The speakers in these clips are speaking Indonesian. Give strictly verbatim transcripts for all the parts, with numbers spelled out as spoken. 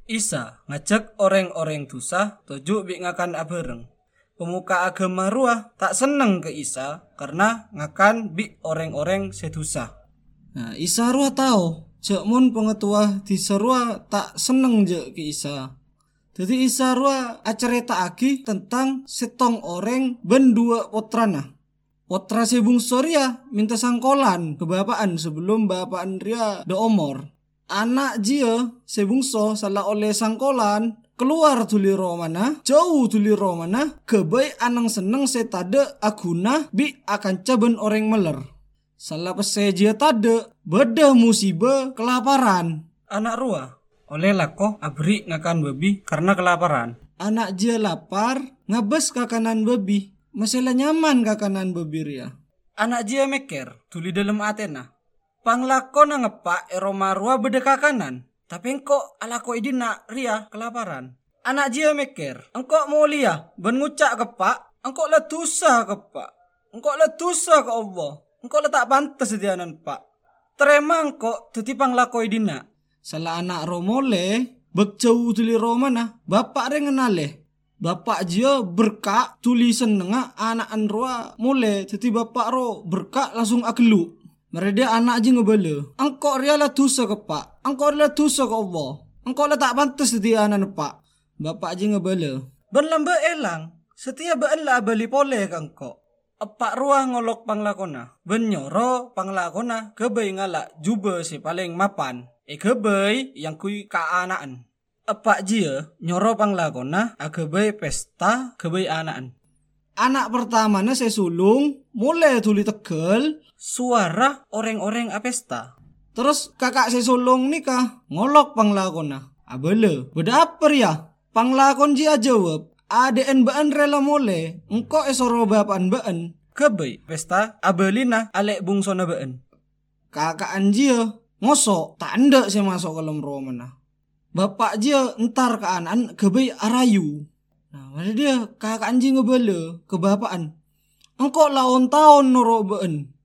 Isa ngajak orang-orang dosa tujuk bi ngakan abareng. Pemuka agama ruah tak seneng ke Isa karena ngakan bi orang-orang sedosa. Nah, Isa ruah tahu cek mun pengetua di serua tak seneng je ke Isa. Jadi Isa ruah acerita agi tentang setong orang ben dua potrana. Potra sebung Soria minta sangkolan ke bapaan sebelum bapaan ria do omor. Anak jia sebungso salah oleh sangkolan keluar tuli romana jauh tuli romana kebai anang seneng setade aguna bi akan caben orang meler. Salah pesejia tade beda musibah kelaparan. Anak ruah oleh lako abri ngakan babi karena kelaparan. Anak jia lapar ngabes kakanan babi. Masalah nyaman kakanan babi ria. Anak jia meker tuli dalam Athena. Panglako na ngepak eroma rua bedekakanan. Tapi engkau alako idina ria kelaparan. Anak jia meker. Engkau mulia ben ngucak kepak. Engkau lah dosa kepak. Engkau lah dosa ke Allah. Engkau lah tak pantas dianan pak. Terema engkau teti panglako idina. Salah anak romole bek jauh tuli romana. Bapak rengenale. Bapak jia berkak tuli senengah anak anroa mule. Jadi bapak ro berkak langsung agelu. Mereka anak aja ngebala. Engkau rialah dosa ke pak. Engkau rialah dosa ke Allah. Engkau lah tak pantas setia anak pak. Bapak aja ngebala. Ben lamba elang. Setia ben lah bali pole ke engkau. Epak ruah ngolok panglakona. Ben nyoro panglakona kebai ngalak juba si paling mapan. E kebai yang kui kaanaan. Epak jia nyoro panglakona akebai pesta kebai anaan. Anak pertamanya saya sulung mulai tuli tegel. Suara orang-orang apesta. Terus kakak saya sulung nikah ngolok panglakona. Abele, beda apa ya? Panglakon jia jawab, adeen baan rela mole, engkau esoro bapan baan. Kebai pesta abelina alek bungsona baan. Kakak anjia ngosok tak anda saya masuk ke dalam romana. Bapak jia entar ke anan kebai arayu. Nah, mana dia kakak anjing ngebala ke bapaan. Engkau lawan tahun noro baan.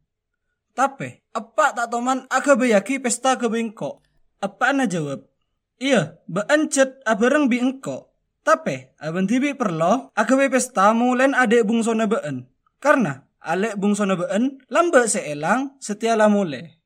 Tapi, apa tak toman aga bayaki pesta ke bengkok? Apa ana jawab? Iya, baancet abareng bi engkok. Tapi, aban tibi perlo aga bay pesta mulen adek bungsona baan. Karena alek bungsona baan lamba seelang setia la mule.